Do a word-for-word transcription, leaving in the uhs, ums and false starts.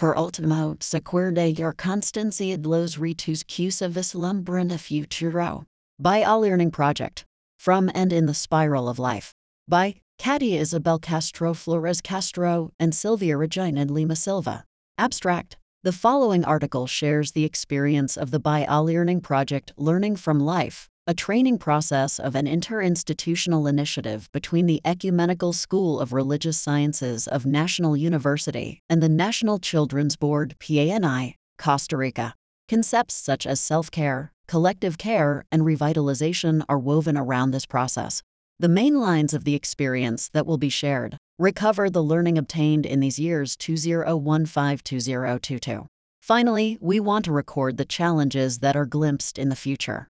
Per ultimo, secuerde your constancy ad los ritus cusa vislumbranda futuro. By All Learning Project. From and in the Spiral of Life. By Katia Isabel Castro Flores Castro and Sylvia Regina Lima Silva. Abstract. The following article shares the experience of the By All Learning Project Learning from Life, a training process of an interinstitutional initiative between the Ecumenical School of Religious Sciences of National University and the National Children's Board P A N I, Costa Rica. Concepts such as self-care, collective care, and revitalization are woven around this process. The main lines of the experience that will be shared recover the learning obtained in these years two thousand fifteen to two thousand twenty-two. Finally, we want to record the challenges that are glimpsed in the future.